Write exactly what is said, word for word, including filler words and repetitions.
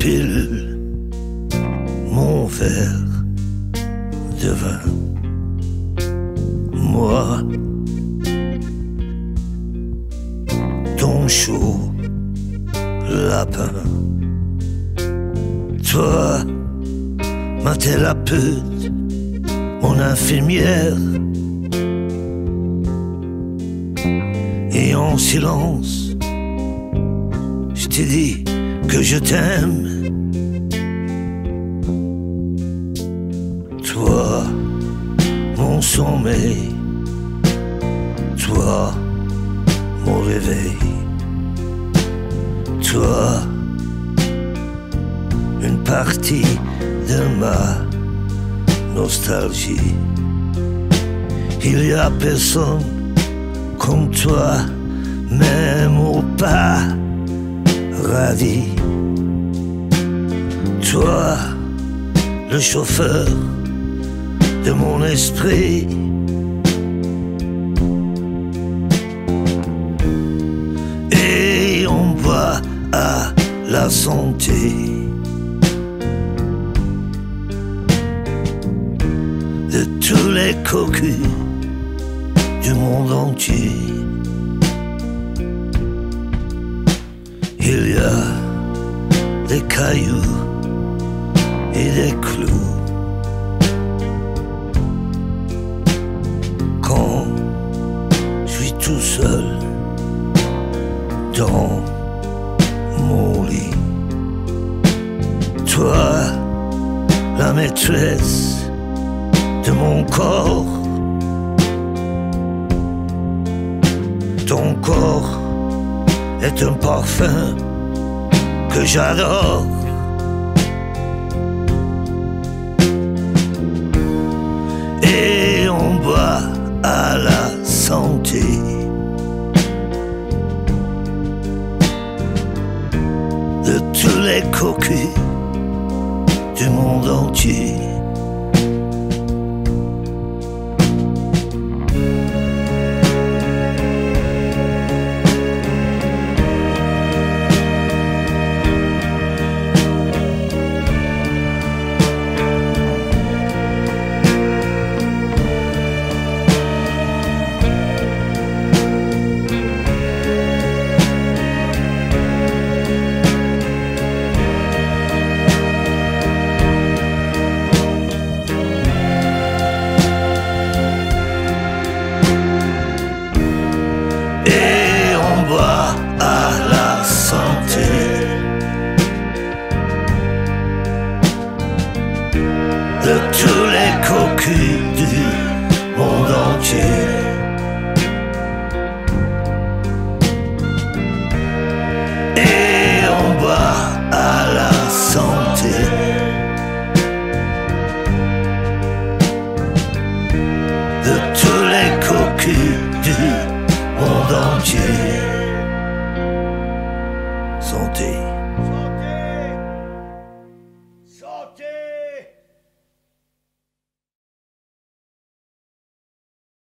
empile mon verre de vin. Moi, ton chaud lapin. Toi, ma thérapeute, mon infirmière. Et en silence, je t'ai dit que je t'aime. Toi, mon sommeil. Toi, mon réveil. Toi, une partie de ma nostalgie. Il y a personne comme toi, même au paradis. Toi, le chauffeur de mon esprit. Et on boit à la santé de tous les cocus du monde entier. Il y a des cailloux et des clous. Quand je suis tout seul dans mon lit, toi, la maîtresse de mon corps. Ton corps est un parfum que j'adore. Et on boit à la santé